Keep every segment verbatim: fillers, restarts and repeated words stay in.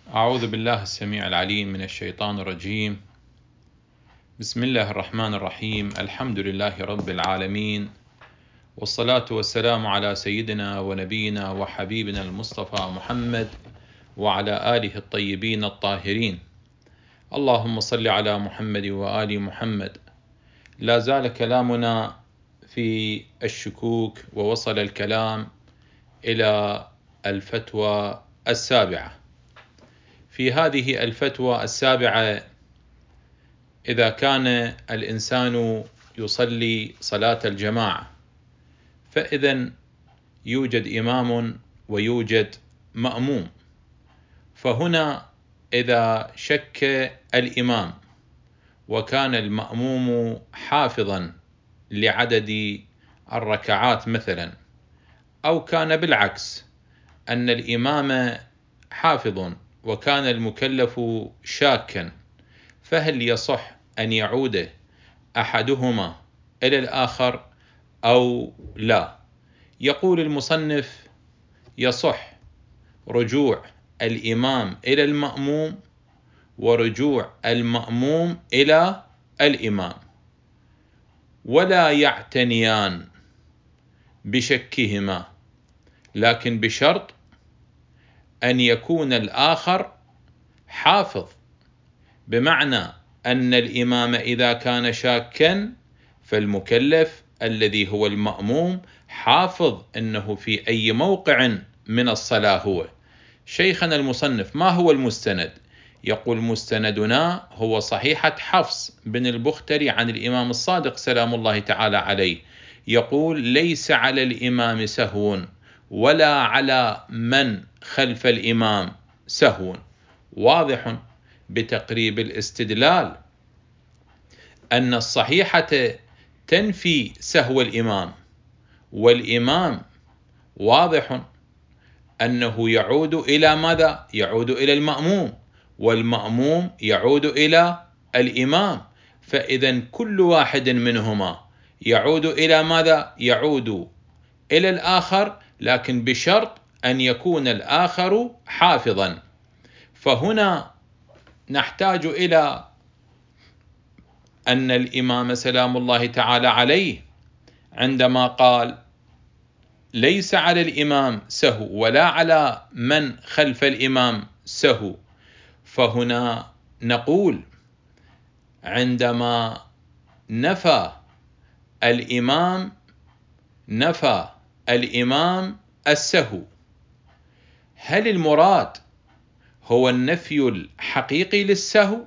أعوذ بالله السميع العليم من الشيطان الرجيم. بسم الله الرحمن الرحيم. الحمد لله رب العالمين، والصلاة والسلام على سيدنا ونبينا وحبيبنا المصطفى محمد وعلى آله الطيبين الطاهرين. اللهم صل على محمد وآل محمد. لا زال كلامنا في الشكوك، ووصل الكلام إلى الفتوى السابعة. في هذه الفتوى السابعة: إذا كان الإنسان يصلي صلاة الجماعة، فإذا يوجد إمام ويوجد مأموم، فهنا إذا شك الإمام وكان المأموم حافظا لعدد الركعات مثلا، أو كان بالعكس أن الإمام حافظ وكان المكلف شاكا، فهل يصح أن يعود أحدهما إلى الآخر أو لا؟ يقول المصنف: يصح رجوع الإمام إلى المأموم ورجوع المأموم إلى الإمام، ولا يعتنيان بشكهما، لكن بشرط أن يكون الآخر حافظ، بمعنى أن الإمام إذا كان شاكا فالمكلف الذي هو المأموم حافظ أنه في أي موقع من الصلاة هو. شيخنا المصنف ما هو المستند؟ يقول: مستندنا هو صحيحة حفص بن البختري عن الإمام الصادق سلام الله تعالى عليه، يقول: ليس على الإمام سهو ولا على من خلف الإمام سهو. واضح بتقريب الاستدلال أن الصحيحة تنفي سهو الإمام، والإمام واضح أنه يعود إلى ماذا؟ يعود إلى المأموم، والمأموم يعود إلى الإمام، فإذا كل واحد منهما يعود إلى ماذا؟ يعود إلى الآخر، لكن بشرط أن يكون الآخر حافظا. فهنا نحتاج إلى أن الإمام سلام الله تعالى عليه عندما قال: ليس على الإمام سهو ولا على من خلف الإمام سهو، فهنا نقول عندما نفى الإمام نفى الإمام السهو، هل المراد هو النفي الحقيقي للسهو؟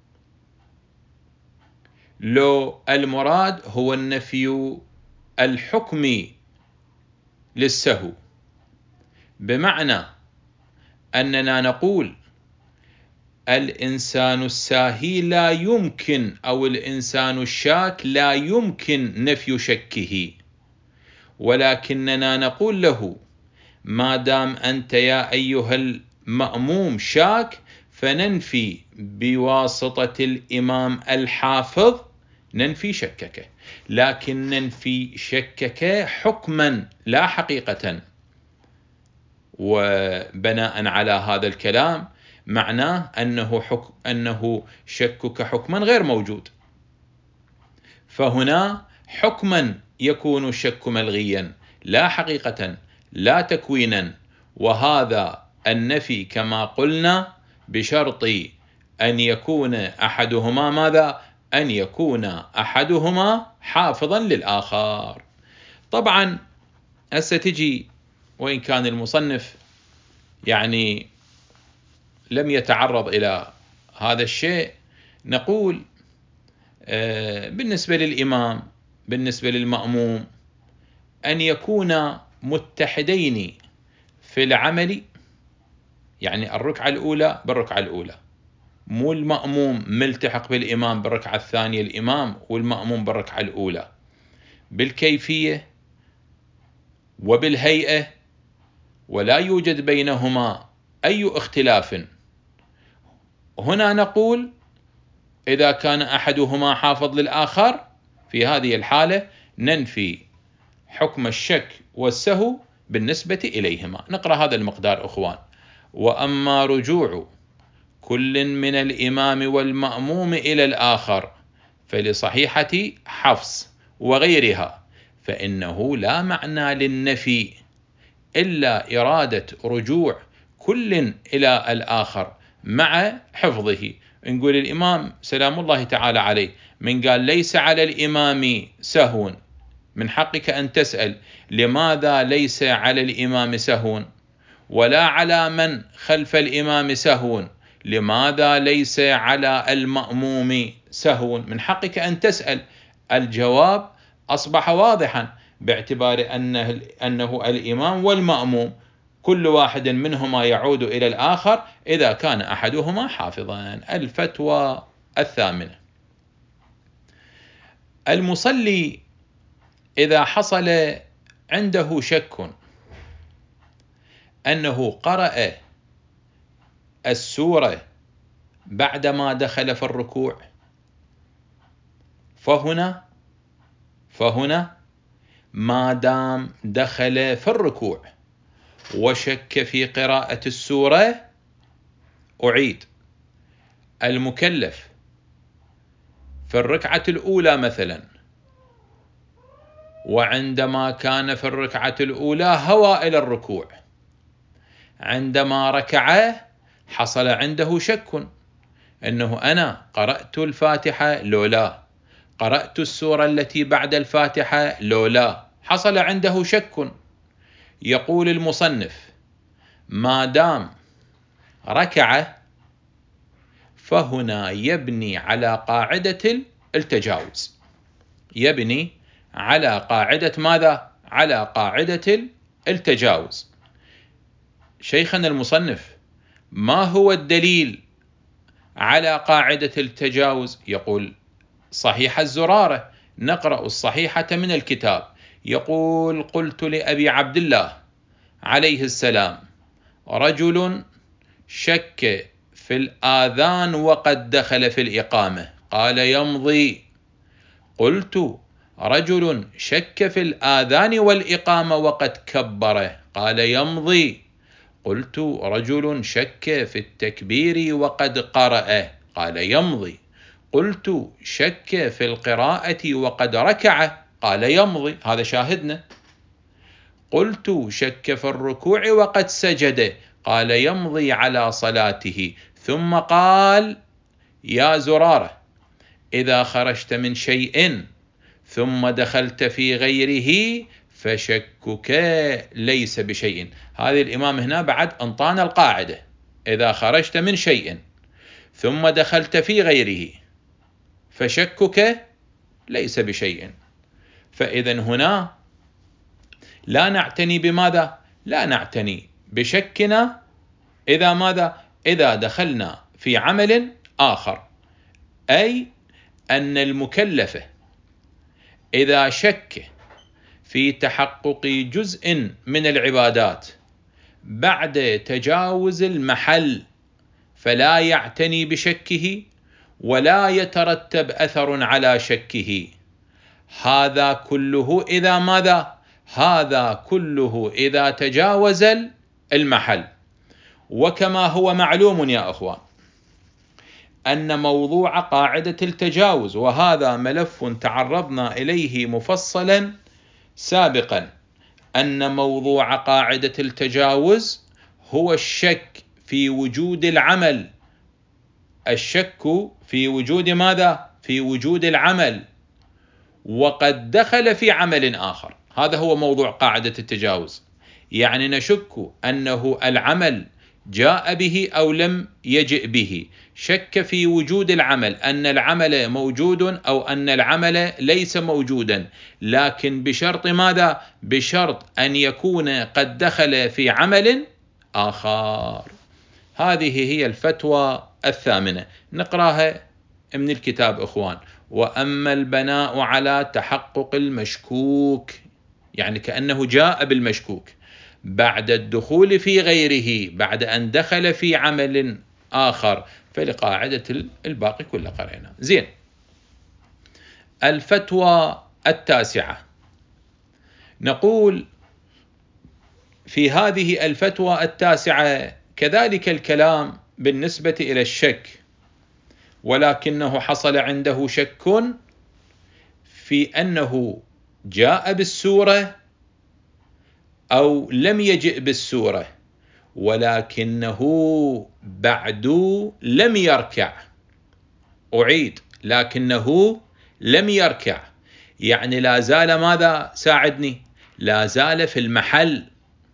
لو المراد هو النفي الحكمي للسهو، بمعنى أننا نقول الإنسان الساهي لا يمكن، أو الإنسان الشاك لا يمكن نفي شكه، ولكننا نقول له: ما دام أنت يا أيها المأموم شاك، فننفي بواسطة الإمام الحافظ ننفي شكك، لكن ننفي شكك حكما لا حقيقة. وبناء على هذا الكلام معناه أنه, حك... أنه شكك حكما غير موجود، فهنا حكما يكون الشك ملغيا لا حقيقة لا تكوينا، وهذا النفي كما قلنا بشرط أن يكون أحدهما ماذا؟ أن يكون أحدهما حافظا للآخر. طبعا هسه تجي، وإن كان المصنف يعني لم يتعرض إلى هذا الشيء، نقول بالنسبة للإمام بالنسبة للمأموم أن يكون متحدين في العمل، يعني الركعة الأولى بالركعة الأولى، مو المأموم ملتحق بالإمام بالركعة الثانية الإمام والمأموم بالركعة الأولى، بالكيفية وبالهيئة، ولا يوجد بينهما أي اختلاف. هنا نقول إذا كان أحدهما حافظ للآخر، في هذه الحالة ننفي حكم الشك والسهو بالنسبة إليهما. نقرأ هذا المقدار أخوان: وأما رجوع كل من الإمام والمأموم إلى الآخر، فلصحيحة حفص وغيرها فإنه لا معنى للنفي إلا إرادة رجوع كل إلى الآخر مع حفظه. نقول الإمام سلام الله تعالى عليه من قال ليس على الإمام سهو، من حقك أن تسأل لماذا ليس على الإمام سهو؟ ولا على من خلف الإمام سهو، لماذا ليس على المأموم سهو؟ من حقك أن تسأل. الجواب أصبح واضحا باعتبار أنه, أنه الإمام والمأموم كل واحد منهما يعود إلى الآخر إذا كان أحدهما حافظا. الفتوى الثامنة: المصلي إذا حصل عنده شك أنه قرأ السورة بعدما دخل في الركوع، فهنا فهنا ما دام دخل في الركوع وشك في قراءة السورة أعيد. المكلف في الركعة الأولى مثلا، وعندما كان في الركعة الأولى هوى إلى الركوع، عندما ركع حصل عنده شك أنه أنا قرأت الفاتحة لو لا، قرأت السورة التي بعد الفاتحة لو لا، حصل عنده شك. يقول المصنف ما دام ركع فهنا يبني على قاعدة التجاوز، يبني على قاعدة ماذا؟ على قاعدة التجاوز. شيخنا المصنف ما هو الدليل على قاعدة التجاوز؟ يقول صحيح الزرارة، نقرأ الصحيحة من الكتاب. يقول قلت لأبي عبد الله عليه السلام رجل شك في الآذان وقد دخل في الإقامة قال يمضي. قلت رجل شك في الآذان والإقامة وقد كبر قال يمضي. قلت رجل شك في التكبير وقد قرأ قال يمضي. قلت شك في القراءة وقد ركع قال يمضي، هذا شاهدنا. قلت شك في الركوع وقد سجد قال يمضي على صلاته. ثم قال يا زرارة إذا خرجت من شيء ثم دخلت في غيره فشكك ليس بشيء. هذه الإمام هنا بعد انطانا القاعدة، إذا خرجت من شيء ثم دخلت في غيره فشكك ليس بشيء. فإذا هنا لا نعتني بماذا؟ لا نعتني بشكنا إذا ماذا؟ إذا دخلنا في عمل آخر، أي أن المكلف إذا شك في تحقق جزء من العبادات بعد تجاوز المحل فلا يعتني بشكه ولا يترتب أثر على شكه. هذا كله إذا ماذا؟ هذا كله إذا تجاوز المحل. وكما هو معلوم يا أخوان أن موضوع قاعدة التجاوز، وهذا ملف تعرضنا إليه مفصلا سابقا، أن موضوع قاعدة التجاوز هو الشك في وجود العمل، الشك في وجود ماذا؟ في وجود العمل وقد دخل في عمل آخر. هذا هو موضوع قاعدة التجاوز، يعني نشك أنه العمل جاء به أو لم يجئ به، شك في وجود العمل، أن العمل موجود أو أن العمل ليس موجودا، لكن بشرط ماذا؟ بشرط أن يكون قد دخل في عمل آخر. هذه هي الفتوى الثامنة، نقراها من الكتاب إخوان. وأما البناء على تحقق المشكوك، يعني كأنه جاء بالمشكوك بعد الدخول في غيره، بعد أن دخل في عمل آخر، فلقاعدة الباقي كله قرأنا. زين. الفتوى التاسعة، نقول في هذه الفتوى التاسعة كذلك الكلام بالنسبة إلى الشك، ولكنه حصل عنده شك في أنه جاء بالسورة أو لم يجئ بالسورة، ولكنه بعد لم يركع. أعيد، لكنه لم يركع، يعني لا زال ماذا؟ ساعدني، لا زال في المحل.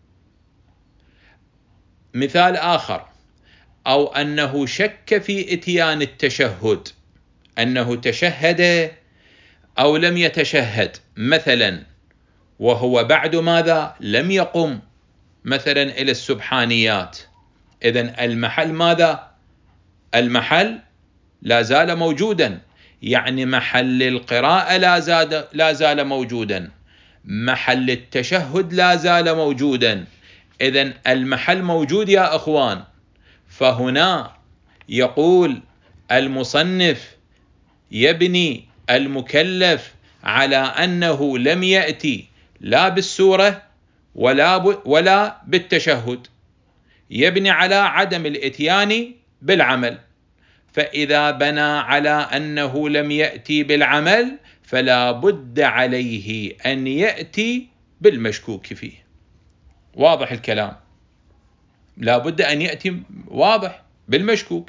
مثال آخر، أو أنه شك في إتيان التشهد، أنه تشهد أو لم يتشهد مثلا، وهو بعد ماذا؟ لم يقم مثلا إلى السبحانيات. إذن المحل ماذا؟ المحل لا زال موجودا، يعني محل القراءة لا زال, لا زال موجودا، محل التشهد لا زال موجودا. إذن المحل موجود يا أخوان. فهنا يقول المصنف يبني المكلف على أنه لم يأتي لا بالسورة ولا, ولا بالتشهد، يبني على عدم الإتيان بالعمل. فإذا بنى على أنه لم يأتي بالعمل فلا بد عليه أن يأتي بالمشكوك فيه. واضح الكلام؟ لا بد أن يأتي واضح بالمشكوك.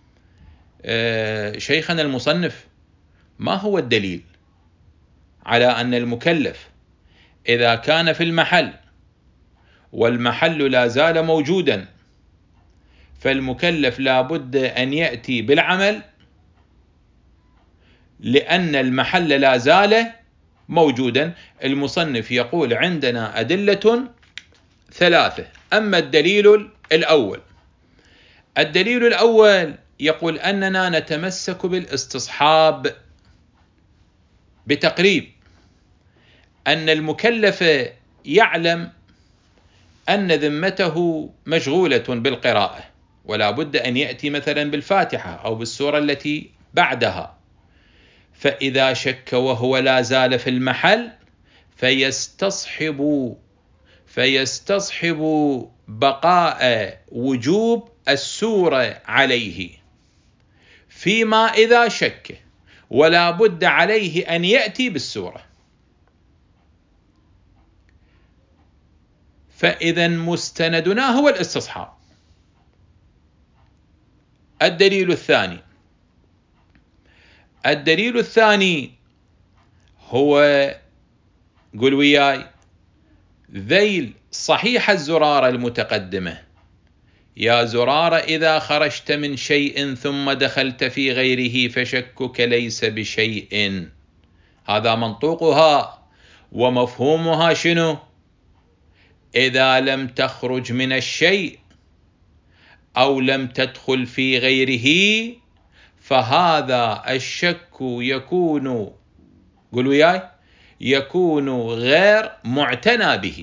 آه شيخنا المصنف، ما هو الدليل على أن المكلف إذا كان في المحل والمحل لا زال موجودا فالمكلف لا بد أن يأتي بالعمل، لأن المحل لا زال موجودا؟ المصنف يقول عندنا أدلة ثلاثة. أما الدليل الأول، الدليل الأول يقول أننا نتمسك بالاستصحاب بتقريب، أن المكلف يعلم أن ذمته مشغولة بالقراءة، ولا بد أن يأتي مثلا بالفاتحة أو بالسورة التي بعدها، فإذا شك وهو لا زال في المحل فيستصحب فيستصحب بقاء وجوب السورة عليه، فيما إذا شك، ولا بد عليه أن يأتي بالسورة. فإذا مستندنا هو الاستصحاب. الدليل الثاني، الدليل الثاني هو، قل وياي، ذيل صحيح الزرارة المتقدمة: يا زرارة إذا خرجت من شيء ثم دخلت في غيره فشكك ليس بشيء. هذا منطوقها، ومفهومها شنو؟ إذا لم تخرج من الشيء أو لم تدخل في غيره فهذا الشك يكون، قل وياي، يكون غير معتنى به.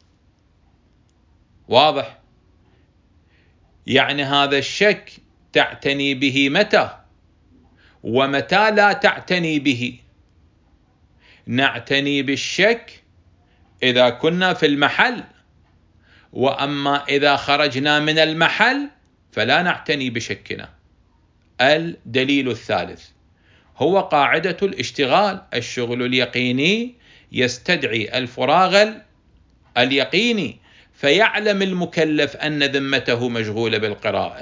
واضح؟ يعني هذا الشك تعتني به متى؟ ومتى لا تعتني به؟ نعتني بالشك إذا كنا في المحل، وأما إذا خرجنا من المحل فلا نعتني بشكنا. الدليل الثالث هو قاعدة الاشتغال. الشغل اليقيني يستدعي الفراغ اليقيني، فيعلم المكلف أن ذمته مشغولة بالقراءة،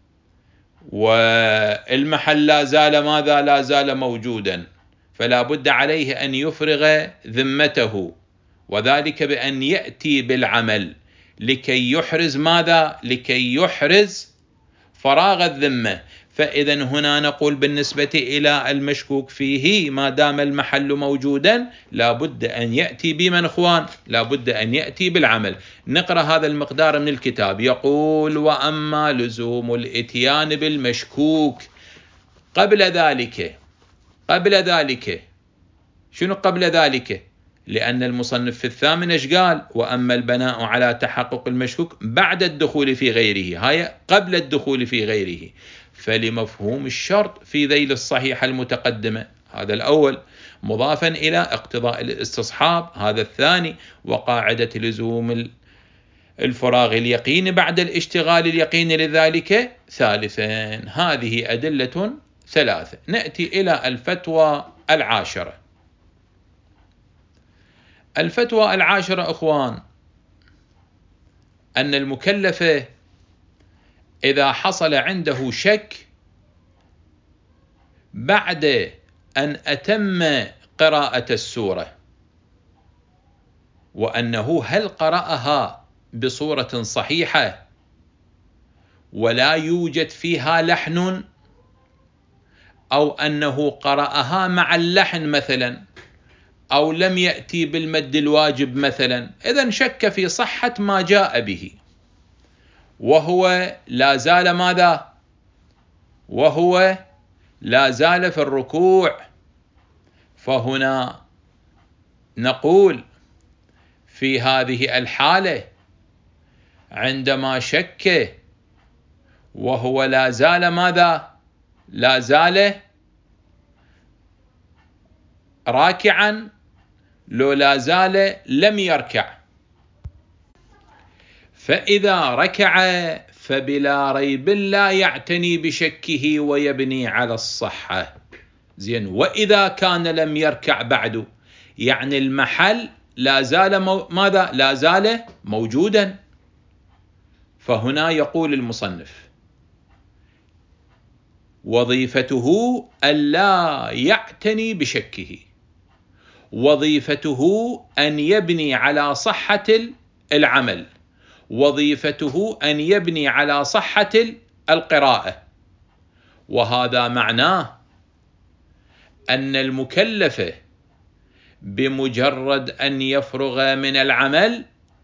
والمحل لا زال ماذا؟ لا زال موجودا، فلا بد عليه أن يفرغ ذمته، وذلك بأن يأتي بالعمل لكي يحرز ماذا؟ لكي يحرز فراغ الذمة. فإذا هنا نقول بالنسبة إلى المشكوك فيه ما دام المحل موجودا لا بد أن يأتي بمن اخوان؟ لا بد أن يأتي بالعمل. نقرأ هذا المقدار من الكتاب. يقول: وأما لزوم الإتيان بالمشكوك قبل ذلك. قبل ذلك شنو قبل ذلك؟ لأن المصنف في الثامن ايش قال؟ وأما البناء على تحقق المشكوك بعد الدخول في غيره، هاي قبل الدخول في غيره، فلمفهوم الشرط في ذيل الصحيحة المتقدمة، هذا الأول، مضافا إلى اقتضاء الاستصحاب، هذا الثاني، وقاعدة لزوم الفراغ اليقيني بعد الاشتغال اليقيني لذلك ثالثا. هذه أدلة ثلاثة. نأتي إلى الفتوى العاشرة. الفتوى العاشرة أخوان، أن المكلف إذا حصل عنده شك بعد أن أتم قراءة السورة، وأنه هل قرأها بصورة صحيحة ولا يوجد فيها لحن، أو أنه قرأها مع اللحن مثلا، أو لم يأتي بالمد الواجب مثلا، إذن شك في صحة ما جاء به، وهو لا زال ماذا؟ وهو لا زال في الركوع. فهنا نقول في هذه الحالة عندما شك وهو لا زال ماذا؟ لا زال راكعا، لو لا زال لم يركع، فإذا ركع فبلا ريب لا يعتني بشكه ويبني على الصحة. زين. وإذا كان لم يركع بعد، يعني المحل لا زال مو... ماذا؟ لا زال موجودا. فهنا يقول المصنف: وظيفته ألا يعتني بشكه، وظيفته أن يبني على صحة العمل، وظيفته أن يبني على صحة القراءة. وهذا معناه أن المكلف بمجرد أن يفرغ من العمل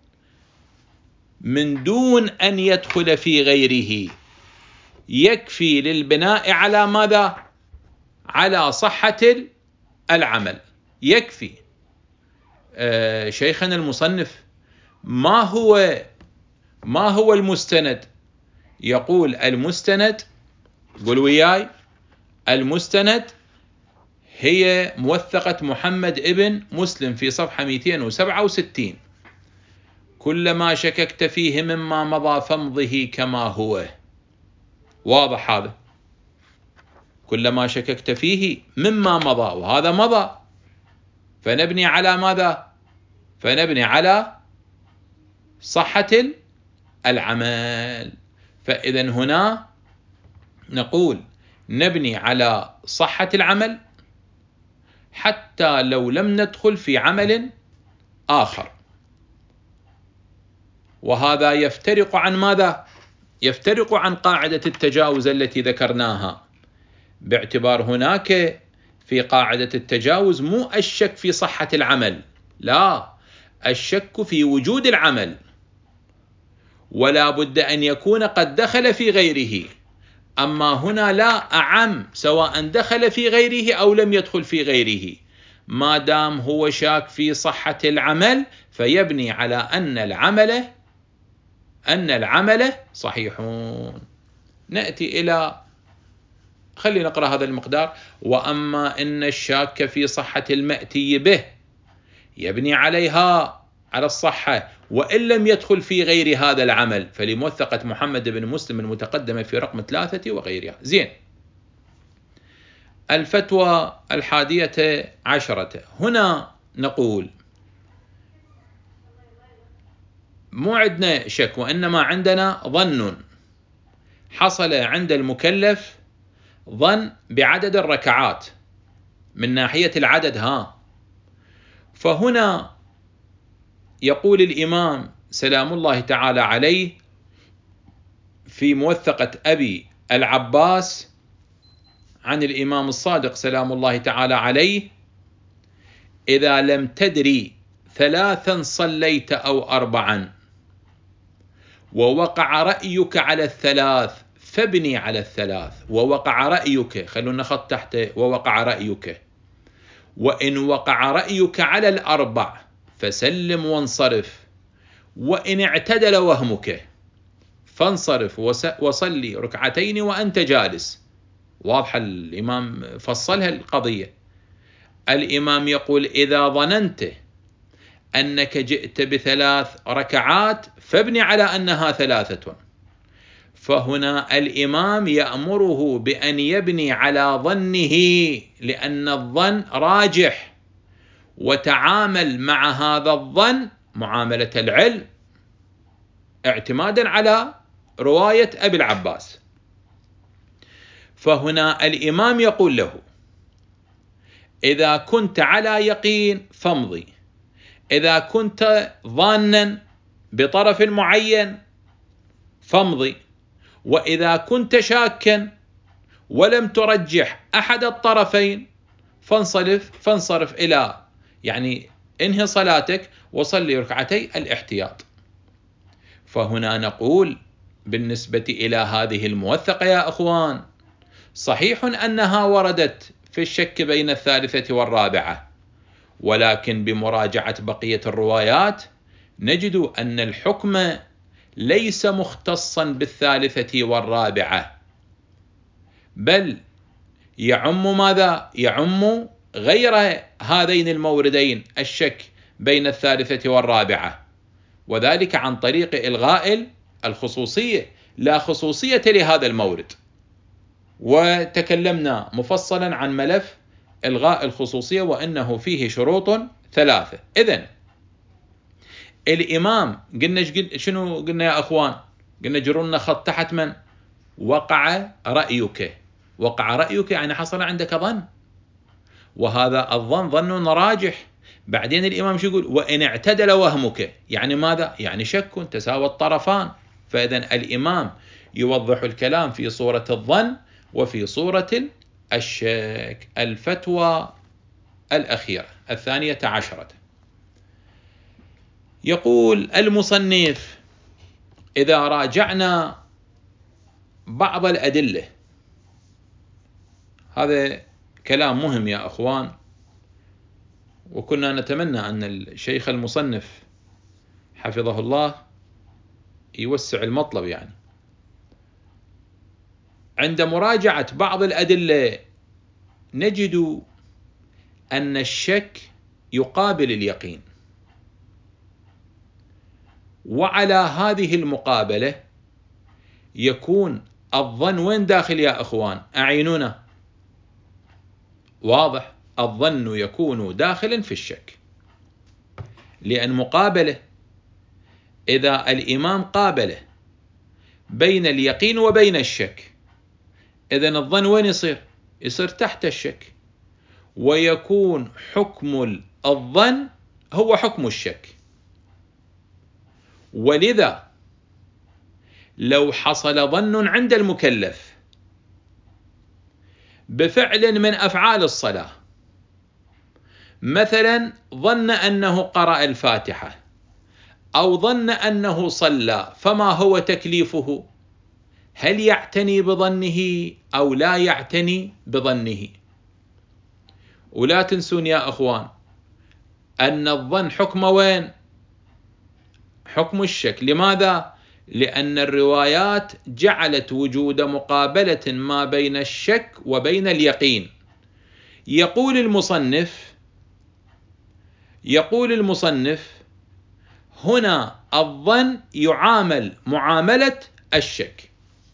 من دون أن يدخل في غيره يكفي للبناء على ماذا؟ على صحة العمل. يكفي. آه شيخنا المصنف، ما هو ما هو المستند؟ يقول المستند، قل وياي، المستند هي موثقة محمد ابن مسلم في صفحة مئتين وسبعة وستين: كلما شككت فيه مما مضى فامضه كما هو. واضح هذا؟ كلما شككت فيه مما مضى، وهذا مضى، فنبني على ماذا؟ فنبني على صحة العمل. فإذا هنا نقول نبني على صحة العمل حتى لو لم ندخل في عمل آخر. وهذا يفترق عن ماذا؟ يفترق عن قاعدة التجاوز التي ذكرناها، باعتبار هناك في قاعدة التجاوز مو الشك في صحة العمل، لا، الشك في وجود العمل، ولا بد أن يكون قد دخل في غيره. أما هنا لا، أعم، سواء دخل في غيره أو لم يدخل في غيره، ما دام هو شاك في صحة العمل فيبني على أن العمل أن العمل صحيحون. نأتي إلى، خلينا نقرأ هذا المقدار: وأما إن الشاك في صحة المأتي به يبني عليها على الصحة وإن لم يدخل في غير هذا العمل، فلموثقة محمد بن مسلم المتقدمة في رقم ثلاثة وغيرها. زين. الفتوى الحادية عشرة. هنا نقول مو عندنا شك، وإنما عندنا ظن. حصل عند المكلف ظن بعدد الركعات من ناحية العدد، ها. فهنا يقول الإمام سلام الله تعالى عليه في موثقة أبي العباس عن الإمام الصادق سلام الله تعالى عليه: إذا لم تدري ثلاثا صليت أو أربعا ووقع رأيك على الثلاث فابني على الثلاث. ووقع رأيك، خلونا نخط تحت ووقع رأيك. وإن وقع رأيك على الأربع فسلم وانصرف. وإن اعتدل وهمك فانصرف وصلي ركعتين وأنت جالس. واضح؟ الإمام فصلها القضية. الإمام يقول: إذا ظننت أنك جئت بثلاث ركعات فابني على أنها ثلاثة. فهنا الإمام يأمره بأن يبني على ظنه، لأن الظن راجح، وتعامل مع هذا الظن معاملة العلم اعتمادا على رواية أبي العباس. فهنا الإمام يقول له: إذا كنت على يقين فامضي، إذا كنت ظانا بطرف معين فامضي، وإذا كنت شاكا ولم ترجح أحد الطرفين فانصرف فانصرف إلى يعني انهي صلاتك وصلي ركعتي الاحتياط. فهنا نقول بالنسبة إلى هذه الموثقة يا أخوان، صحيح أنها وردت في الشك بين الثالثة والرابعة، ولكن بمراجعة بقية الروايات نجد أن الحكم ليس مختصا بالثالثة والرابعة، بل يعم ماذا؟ يعم غير هذين الموردين، الشك بين الثالثة والرابعة، وذلك عن طريق إلغاء الخصوصية، لا خصوصية لهذا المورد. وتكلمنا مفصلا عن ملف إلغاء الخصوصية وأنه فيه شروط ثلاثة. إذن الإمام قلنا شنو قلنا يا أخوان؟ قلنا جرنا خط تحت من؟ وقع رأيك. وقع رأيك يعني حصل عندك ظن، وهذا الظن ظن راجح. بعدين الإمام شو يقول؟ وإن اعتدل وهمك، يعني ماذا؟ يعني شك تساوى الطرفان. فإذن الإمام يوضح الكلام في صورة الظن وفي صورة الشك. الفتوى الأخيرة الثانية عشرة، يقول المصنف: إذا راجعنا بعض الأدلة، هذا كلام مهم يا أخوان، وكنا نتمنى أن الشيخ المصنف حفظه الله يوسع المطلب. يعني عند مراجعة بعض الأدلة نجد أن الشك يقابل اليقين، وعلى هذه المقابلة يكون الظن وين داخل يا أخوان؟ أعينونا. واضح، الظن يكون داخلا في الشك، لأن مقابلة، إذا الإمام قابله بين اليقين وبين الشك، إذن الظن وين يصير؟ يصير تحت الشك، ويكون حكم الظن هو حكم الشك. ولذا لو حصل ظن عند المكلف بفعل من أفعال الصلاة، مثلا ظن أنه قرأ الفاتحة أو ظن أنه صلى، فما هو تكليفه؟ هل يعتني بظنه أو لا يعتني بظنه؟ ولا تنسون يا أخوان أن الظن حكم وين؟ حكم الشك. لماذا؟ لأن الروايات جعلت وجود مقابلة ما بين الشك وبين اليقين. يقول المصنف يقول المصنف هنا الظن يعامل معاملة الشك.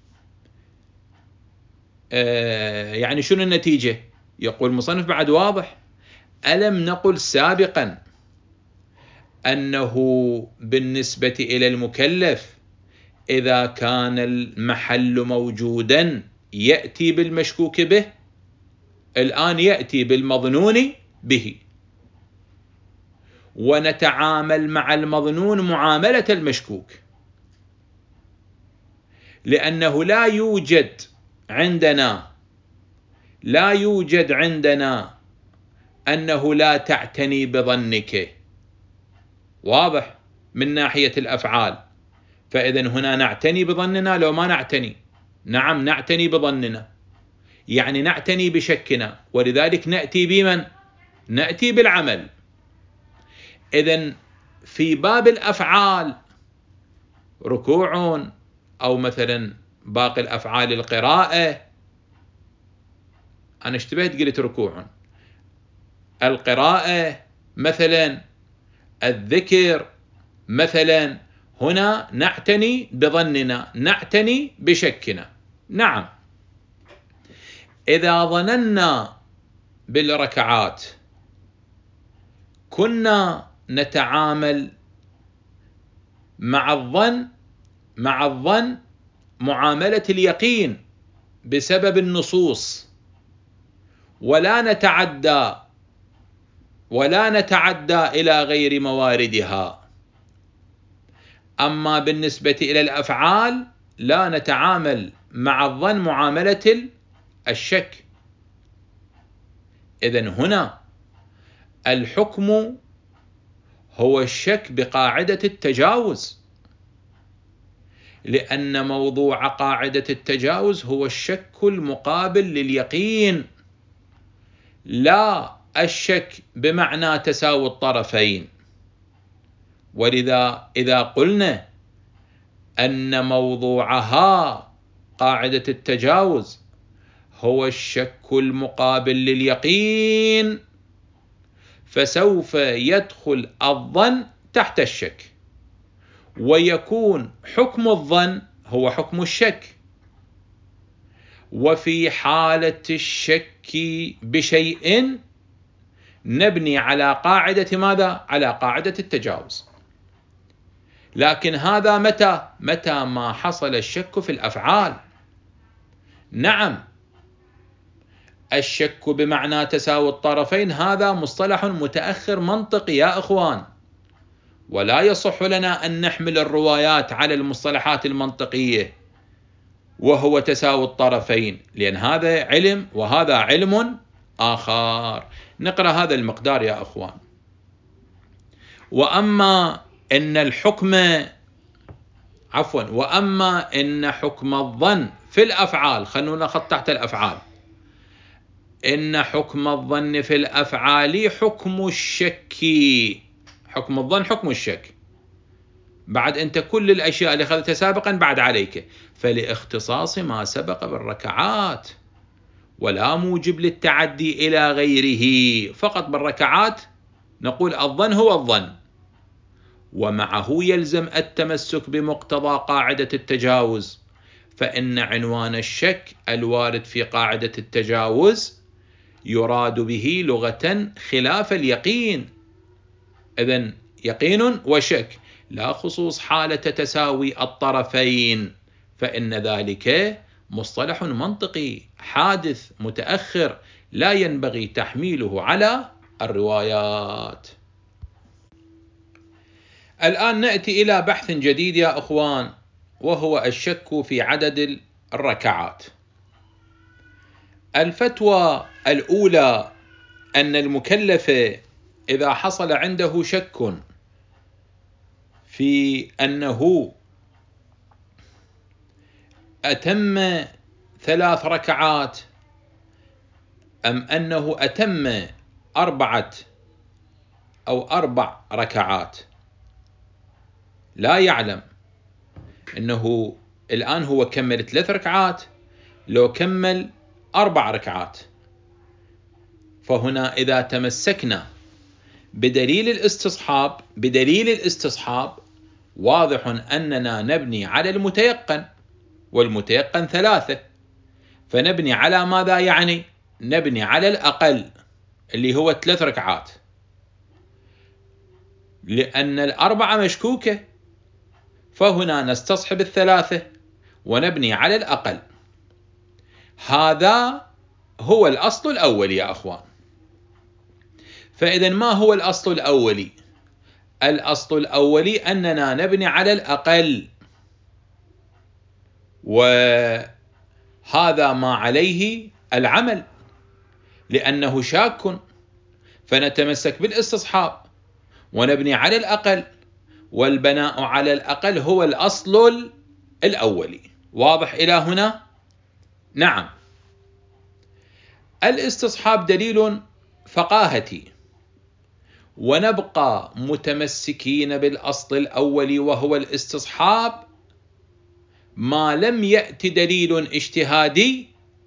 آه يعني شنو النتيجة؟ يقول المصنف بعد واضح: ألم نقل سابقا أنه بالنسبة إلى المكلف إذا كان المحل موجودا يأتي بالمشكوك به، الآن يأتي بالمظنون به، ونتعامل مع المظنون معاملة المشكوك، لأنه لا يوجد عندنا لا يوجد عندنا أنه لا تعتني بظنك. واضح من ناحية الأفعال. فإذن هنا نعتني بظننا لو ما نعتني؟ نعم نعتني بظننا، يعني نعتني بشكنا، ولذلك نأتي بمن؟ نأتي بالعمل. إذن في باب الأفعال ركوع أو مثلا باقي الأفعال القراءة، أنا اشتبهت قلت ركوع، القراءة مثلا، الذكر مثلا، هنا نعتني بظننا، نعتني بشكنا. نعم، إذا ظننا بالركعات كنا نتعامل مع الظن مع الظن معاملة اليقين بسبب النصوص، ولا نتعدى ولا نتعدى إلى غير مواردها. أما بالنسبة إلى الأفعال لا نتعامل مع الظن معاملة الشك. إذن هنا الحكم هو الشك بقاعدة التجاوز، لأن موضوع قاعدة التجاوز هو الشك المقابل لليقين، لا الشك بمعنى تساوي الطرفين. ولذا إذا قلنا أن موضوعها قاعدة التجاوز هو الشك المقابل لليقين، فسوف يدخل الظن تحت الشك، ويكون حكم الظن هو حكم الشك. وفي حالة الشك بشيء نبني على قاعدة ماذا؟ على قاعدة التجاوز. لكن هذا متى؟ متى ما حصل الشك في الأفعال. نعم، الشك بمعنى تساوي الطرفين هذا مصطلح متأخر منطقي يا إخوان، ولا يصح لنا أن نحمل الروايات على المصطلحات المنطقية وهو تساوي الطرفين، لأن هذا علم وهذا علم آخر. نقرأ هذا المقدار يا أخوان. وأما إن الحكم عفوا وأما إن حكم الظن في الأفعال، خلونا نخط تحت الأفعال، إن حكم الظن في الأفعال حكم الشك. حكم الظن حكم الشك، بعد أنت كل الأشياء اللي أخذتها سابقا بعد عليك، فلاختصاص ما سبق بالركعات، ولا موجب للتعدي إلى غيره. فقط بالركعات نقول الظن هو الظن، ومعه يلزم التمسك بمقتضى قاعدة التجاوز، فإن عنوان الشك الوارد في قاعدة التجاوز يراد به لغة خلاف اليقين. إذن يقين وشك، لا خصوص حالة تساوي الطرفين، فإن ذلك مصطلح منطقي حادث متأخر لا ينبغي تحميله على الروايات. الآن نأتي إلى بحث جديد يا أخوان، وهو الشك في عدد الركعات. الفتوى الأولى أن المكلف إذا حصل عنده شك في أنه أتم ثلاث ركعات أم أنه أتم أربعة أو أربع ركعات، لا يعلم أنه الآن هو كمل ثلاث ركعات لو كمل أربع ركعات، فهنا إذا تمسكنا بدليل الاستصحاب بدليل الاستصحاب واضح أننا نبني على المتيقن، والمتيقن ثلاثة، فنبني على ماذا يعني؟ نبني على الأقل اللي هو ثلاث ركعات، لأن الأربعة مشكوكة، فهنا نستصحب الثلاثة ونبني على الأقل. هذا هو الأصل الأولي يا أخوان. فإذا ما هو الأصل الأولي؟ الأصل الأولي أننا نبني على الأقل، وهذا ما عليه العمل لأنه شاك، فنتمسك بالاستصحاب ونبني على الأقل، والبناء على الأقل هو الأصل الأولي. واضح إلى هنا؟ نعم. الاستصحاب دليل فقاهتي، ونبقى متمسكين بالأصل الأولي وهو الاستصحاب ما لم يأتي دليل اجتهادي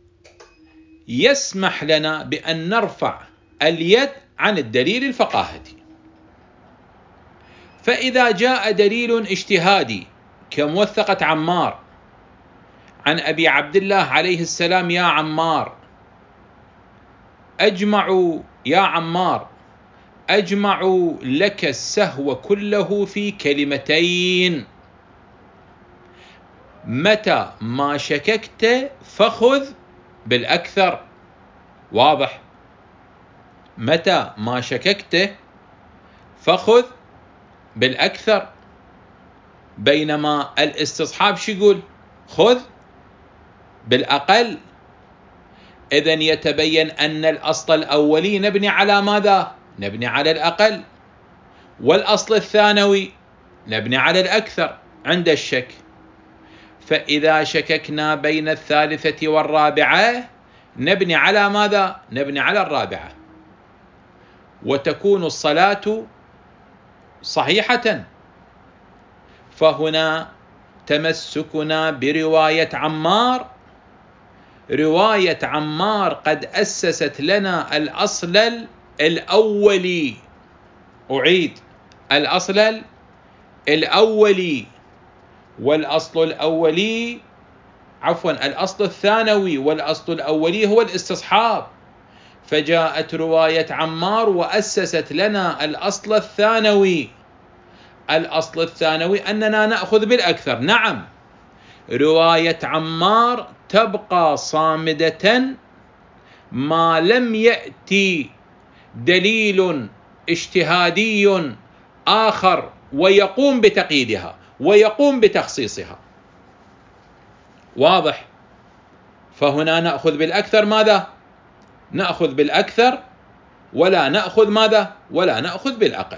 يسمح لنا بأن نرفع اليد عن الدليل الفقاهتي. فإذا جاء دليل اجتهادي كموثقة عمار عن أبي عبد الله عليه السلام: يا عمار أجمعوا يا عمار أجمعوا لك السهو كله في كلمتين، متى ما شككت فخذ بالأكثر. واضح؟ متى ما شككت فخذ بالأكثر، بينما الاستصحاب شو يقول؟ خذ بالأقل. إذن يتبين أن الأصل الأولي نبني على ماذا؟ نبني على الأقل، والأصل الثانوي نبني على الأكثر عند الشك. فإذا شككنا بين الثالثة والرابعة نبني على ماذا؟ نبني على الرابعة، وتكون الصلاة صحيحة. فهنا تمسكنا برواية عمار، رواية عمار قد أسست لنا الأصل الأولي. أعيد: الأصل الأولي، والأصل الأولي عفوا الأصل الثانوي والأصل الأولي هو الاستصحاب. فجاءت رواية عمار وأسست لنا الأصل الثانوي. الأصل الثانوي أننا نأخذ بالأكثر. نعم، رواية عمار تبقى صامدة ما لم يأتي دليل اجتهادي آخر ويقوم بتقييدها ويقوم بتخصيصها. واضح؟ فهنا نأخذ بالأكثر. ماذا؟ نأخذ بالأكثر، ولا نأخذ ماذا؟ ولا نأخذ بالأقل.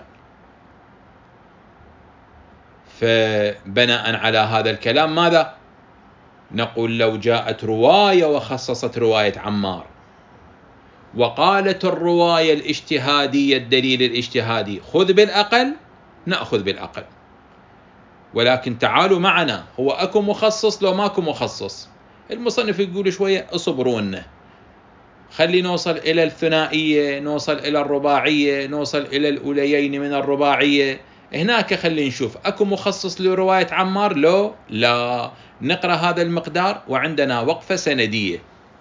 فبناء على هذا الكلام ماذا؟ نقول: لو جاءت رواية وخصصت رواية عمار وقالت الرواية الاجتهادية الدليل الاجتهادي خذ بالأقل، نأخذ بالأقل. ولكن تعالوا معنا، هو أكو مخصص لو ماكو مخصص؟ المصنف يقول شوية اصبرونا، خلي نوصل إلى الثنائية، نوصل إلى الرباعية، نوصل إلى الأوليين من الرباعية، هناك خلي نشوف أكو مخصص لرواية عمار لو لا. نقرأ هذا المقدار وعندنا وقفة سندية.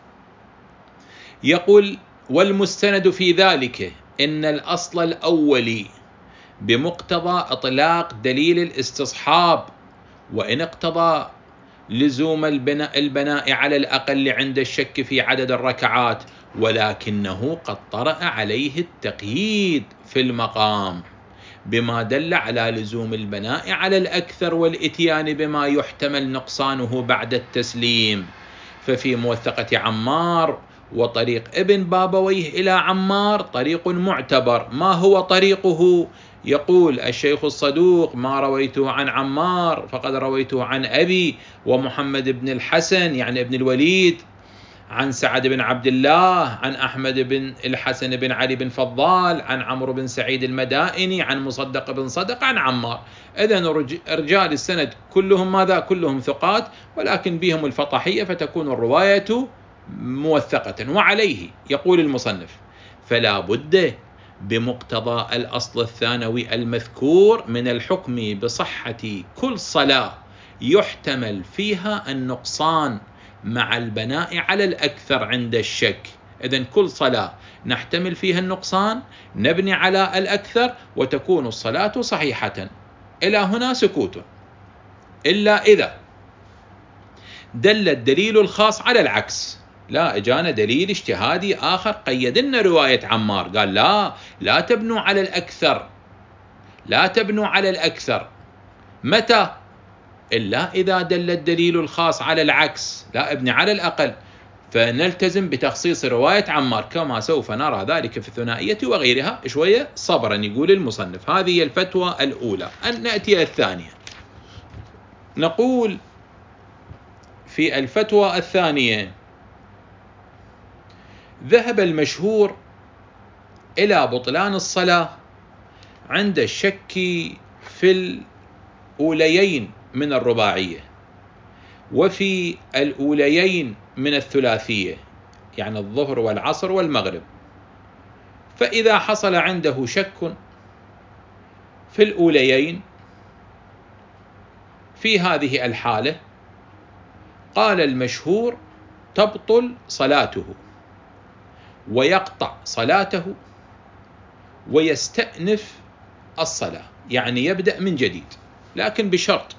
يقول: والمستند في ذلك إن الأصل الأولي بمقتضى إطلاق دليل الاستصحاب، وإن اقتضى لزوم البناء, البناء على الأقل عند الشك في عدد الركعات، ولكنه قد طرأ عليه التقييد في المقام بما دل على لزوم البناء على الأكثر والإتيان بما يحتمل نقصانه بعد التسليم. ففي موثقة عمار وطريق ابن بابويه إلى عمار طريق معتبر. ما هو طريقه؟ يقول الشيخ الصدوق: ما رويته عن عمار فقد رويته عن أبي ومحمد بن الحسن يعني ابن الوليد، عن سعد بن عبد الله، عن أحمد بن الحسن بن علي بن فضال، عن عمرو بن سعيد المدائني، عن مصدق بن صدق، عن عمار. إذن رجال السند كلهم ماذا؟ كلهم ثقات، ولكن بهم الفطحية، فتكون الرواية موثقة. وعليه يقول المصنف: فلا بد بمقتضى الأصل الثانوي المذكور من الحكم بصحة كل صلاة يحتمل فيها النقصان مع البناء على الأكثر عند الشك. إذن كل صلاة نحتمل فيها النقصان نبني على الأكثر وتكون الصلاة صحيحة. إلى هنا سكوت، إلا إذا دل الدليل الخاص على العكس. لا، اجانا دليل اجتهادي آخر قيد لنا رواية عمار، قال لا لا تبنوا على الأكثر، لا تبنوا على الأكثر. متى؟ إلا إذا دل الدليل الخاص على العكس، لا ابني على الأقل. فنلتزم بتخصيص رواية عمار كما سوف نرى ذلك في الثنائية وغيرها. شوية صبرا يقول المصنف. هذه الفتوى الأولى. أن نأتي الثانية، نقول في الفتوى الثانية: ذهب المشهور إلى بطلان الصلاة عند الشك في الأوليين من الرباعية وفي الأوليين من الثلاثية، يعني الظهر والعصر والمغرب. فإذا حصل عنده شك في الأوليين في هذه الحالة قال المشهور تبطل صلاته ويقطع صلاته ويستأنف الصلاة، يعني يبدأ من جديد، لكن بشرط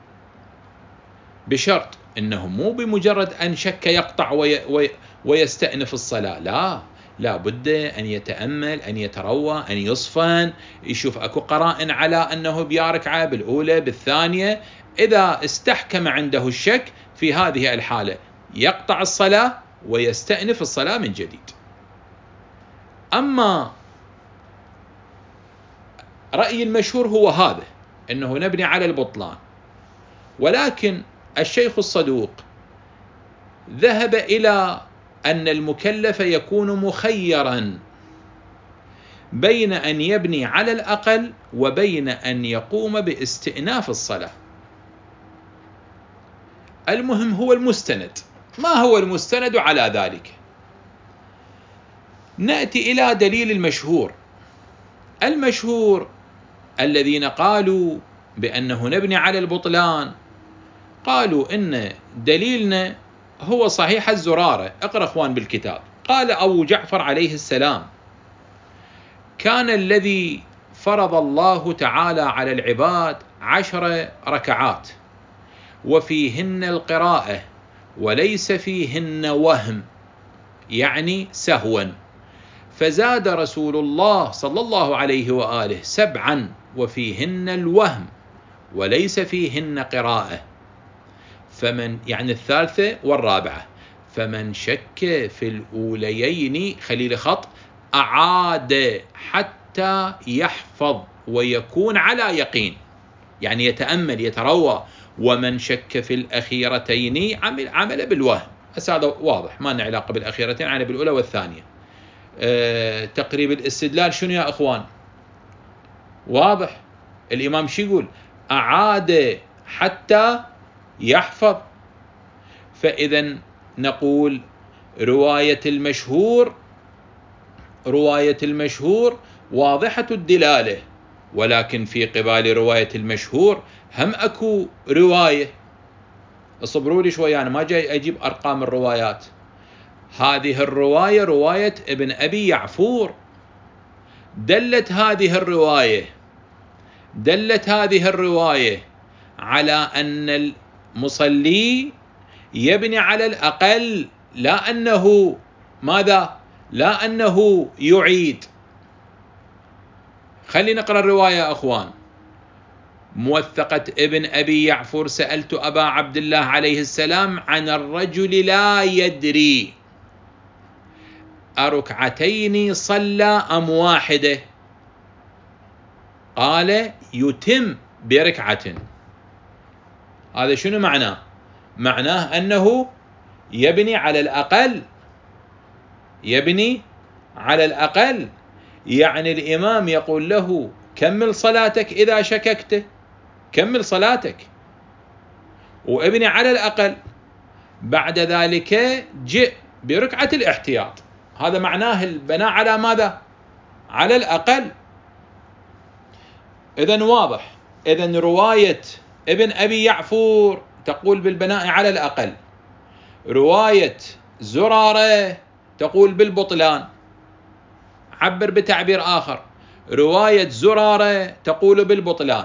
بشرط إنه مو بمجرد أن شك يقطع وي وي ويستأنف الصلاة، لا لا بد أن يتأمل، أن يتروى، أن يصفن، يشوف أكو قرائن على أنه بياركعة بالأولى بالثانية. إذا استحكم عنده الشك في هذه الحالة يقطع الصلاة ويستأنف الصلاة من جديد. أما رأي المشهور هو هذا، أنه نبني على البطلان، ولكن الشيخ الصدوق ذهب إلى أن المكلف يكون مخيرا بين أن يبني على الأقل وبين أن يقوم باستئناف الصلاة. المهم هو المستند. ما هو المستند على ذلك؟ نأتي إلى دليل المشهور. المشهور الذين قالوا بأنه نبني على البطلان قالوا إن دليلنا هو صحيح الزرارة. اقرأ اخوان بالكتاب. قال أبو جعفر عليه السلام: كان الذي فرض الله تعالى على العباد عشر ركعات وفيهن القراءة وليس فيهن وهم، يعني سهوا، فزاد رسول الله صلى الله عليه وآله سبعا وفيهن الوهم وليس فيهن قراءة، فمن يعني الثالثة والرابعة، فمن شك في الأوليين خليل خط أعاد حتى يحفظ ويكون على يقين، يعني يتأمل يتروى. ومن شك في الأخيرتين عمل, عمل بالوهم. هذا واضح، ما لنا علاقة بالأخيرتين، يعني بالأولى والثانية. أه تقريب الاستدلال شنو يا أخوان؟ واضح. الإمام شو يقول؟ أعاد حتى يحفظ. فإذا نقول رواية المشهور رواية المشهور واضحة الدلالة، ولكن في قبال رواية المشهور هم أكو رواية. اصبروا لي شوي، أنا ما جاي أجيب أرقام الروايات. هذه الرواية رواية ابن أبي يعفور. دلت هذه الرواية دلت هذه الرواية على أن المصلي يبني على الأقل، لا أنه ماذا؟ لا أنه يعيد. خلينا نقرأ الرواية يا أخوان. موثقة ابن أبي يعفور: سألت أبا عبد الله عليه السلام عن الرجل لا يدري أركعتين صلى أم واحدة؟ قال: يتم بركعة. هذا شنو معناه؟ معناه أنه يبني على الأقل يبني على الأقل يعني الإمام يقول له كمل صلاتك، إذا شككت كمل صلاتك وابني على الأقل، بعد ذلك جئ بركعة الاحتياط. هذا معناه البناء على ماذا؟ على الأقل. إذن واضح. إذن رواية ابن أبي يعفور تقول بالبناء على الأقل، رواية زرارة تقول بالبطلان. عبر بتعبير آخر، رواية زرارة تقول بالبطلان،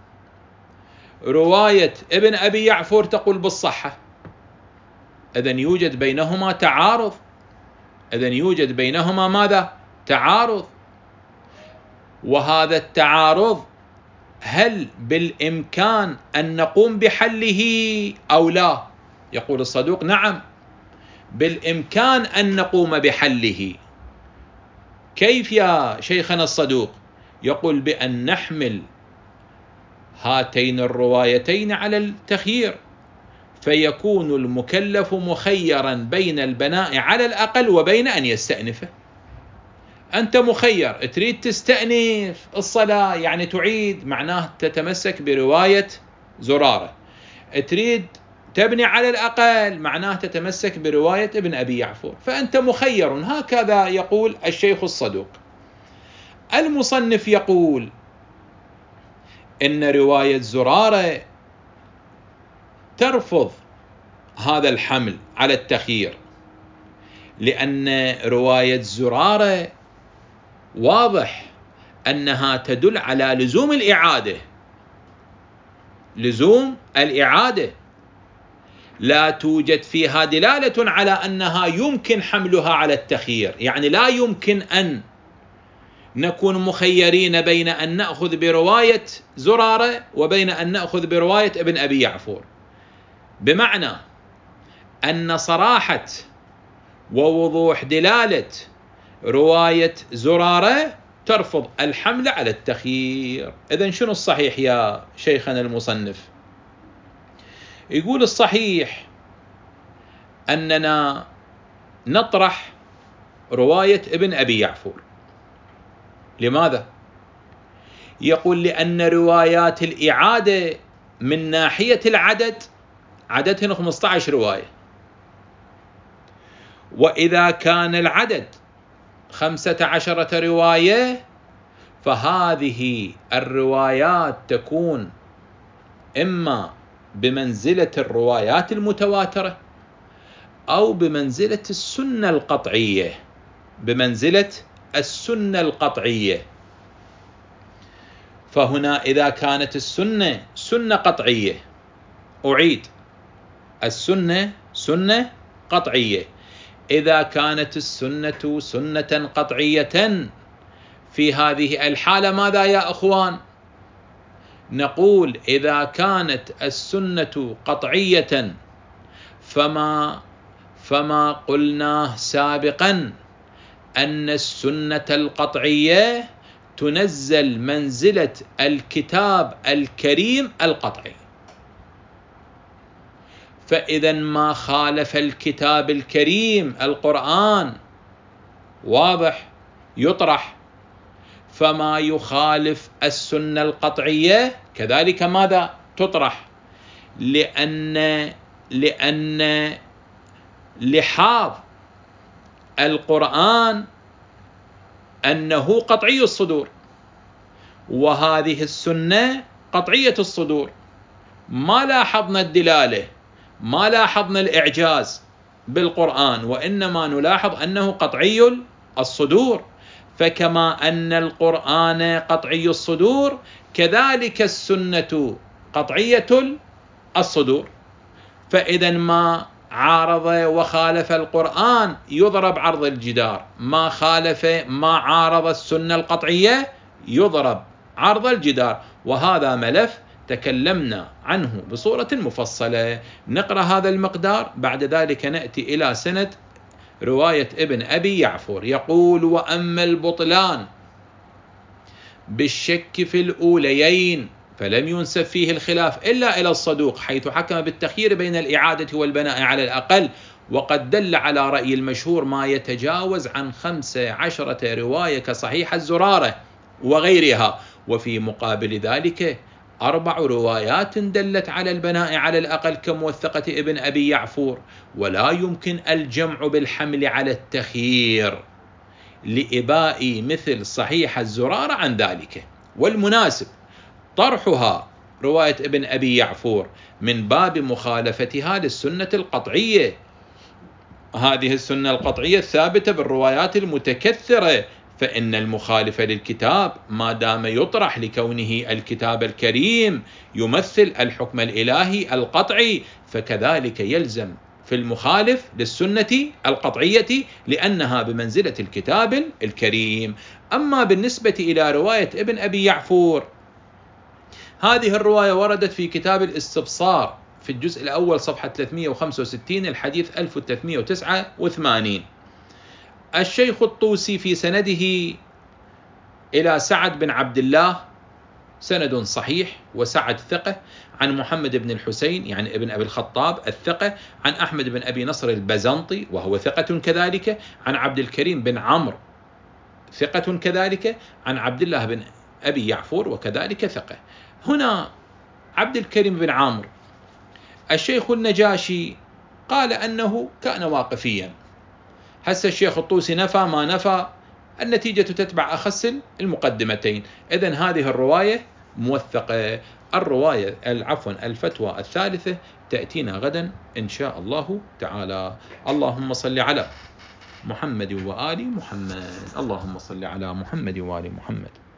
رواية ابن أبي يعفور تقول بالصحة. إذن يوجد بينهما تعارض. إذن يوجد بينهما ماذا؟ تعارض. وهذا التعارض هل بالإمكان أن نقوم بحله أو لا؟ يقول الصدوق: نعم، بالإمكان أن نقوم بحله. كيف يا شيخنا الصدوق؟ يقول بأن نحمل هاتين الروايتين على التخيير، فيكون المكلف مخيرا بين البناء على الأقل وبين أن يستأنفه. أنت مخير، تريد تستأنف الصلاة يعني تعيد، معناه تتمسك برواية زرارة. تريد تبني على الأقل، معناه تتمسك برواية ابن أبي يعفور. فأنت مخير. هكذا يقول الشيخ الصدوق. المصنف يقول: إن رواية زرارة ترفض هذا الحمل على التخيير، لأن رواية زرارة واضح أنها تدل على لزوم الإعادة، لزوم الإعادة، لا توجد فيها دلالة على أنها يمكن حملها على التخيير. يعني لا يمكن أن نكون مخيرين بين أن نأخذ برواية زرارة وبين أن نأخذ برواية ابن أبي يعفور، بمعنى أن صراحة ووضوح دلالة رواية زرارة ترفض الحمل على التخيير. إذن شنو الصحيح يا شيخنا المصنف؟ يقول الصحيح أننا نطرح رواية ابن أبي يعفور. لماذا؟ يقول لأن روايات الإعادة من ناحية العدد عددهن خمسة عشر رواية، وإذا كان العدد خمسة عشرة رواية فهذه الروايات تكون إما بمنزلة الروايات المتواترة أو بمنزلة السنة القطعية، بمنزلة السنة القطعية. فهنا إذا كانت السنة سنة قطعية، أعيد، السنة سنة قطعية، إذا كانت السنة سنة قطعية في هذه الحالة ماذا يا أخوان؟ نقول إذا كانت السنة قطعية فما فما قلناه سابقا أن السنة القطعية تنزل منزلة الكتاب الكريم القطعي، فإذا ما خالف الكتاب الكريم القرآن واضح يطرح، فما يخالف السنة القطعية كذلك ماذا تطرح، لأن لأن لحاظ القرآن أنه قطعي الصدور، وهذه السنة قطعية الصدور، ما لاحظنا الدلالة، ما لاحظنا الإعجاز بالقرآن، وإنما نلاحظ أنه قطعي الصدور. فكما أن القرآن قطعي الصدور كذلك السنة قطعية الصدور، فإذا ما عارض وخالف القرآن يضرب عرض الجدار، ما خالف ما عارض السنة القطعية يضرب عرض الجدار. وهذا ملف تكلمنا عنه بصورة مفصلة. نقرأ هذا المقدار، بعد ذلك نأتي إلى سند رواية ابن أبي يعفور. يقول: وأما البطلان بالشك في الأوليين فلم ينسب فيه الخلاف إلا إلى الصدوق، حيث حكم بالتخيير بين الإعادة والبناء على الأقل، وقد دل على رأي المشهور ما يتجاوز عن خمسة عشرة رواية كصحيح الزرارة وغيرها. وفي مقابل ذلك أربع روايات دلت على البناء على الأقل كموثقة ابن أبي يعفور، ولا يمكن الجمع بالحمل على التخيير لإباء مثل صحيح الزرارة عن ذلك. والمناسب طرحها رواية ابن أبي يعفور من باب مخالفتها للسنة القطعية، هذه السنة القطعية الثابتة بالروايات المتكثرة، فإن المخالف للكتاب ما دام يطرح لكونه الكتاب الكريم يمثل الحكم الإلهي القطعي، فكذلك يلزم في المخالف للسنة القطعية لأنها بمنزلة الكتاب الكريم. أما بالنسبة إلى رواية ابن أبي يعفور، هذه الرواية وردت في كتاب الاستبصار في الجزء الأول صفحة ثلاثمئة وخمسة وستين الحديث ألف وثلاثمئة وتسعة وثمانين. الشيخ الطوسي في سنده إلى سعد بن عبد الله سند صحيح، وسعد ثقة، عن محمد بن الحسين يعني ابن أبي الخطاب الثقة، عن أحمد بن أبي نصر البزنطي وهو ثقة كذلك، عن عبد الكريم بن عمرو ثقة كذلك، عن عبد الله بن أبي يعفور وكذلك ثقة. هنا عبد الكريم بن عمرو الشيخ النجاشي قال أنه كان واقفيا. هسه الشيخ الطوسي نفى ما نفى، النتيجة تتبع أخس المقدمتين. إذن هذه الرواية موثقة. الرواية عفوا الفتوى الثالثة تأتينا غدا إن شاء الله تعالى. اللهم صل على محمد وآل محمد. اللهم صل على محمد وآل محمد.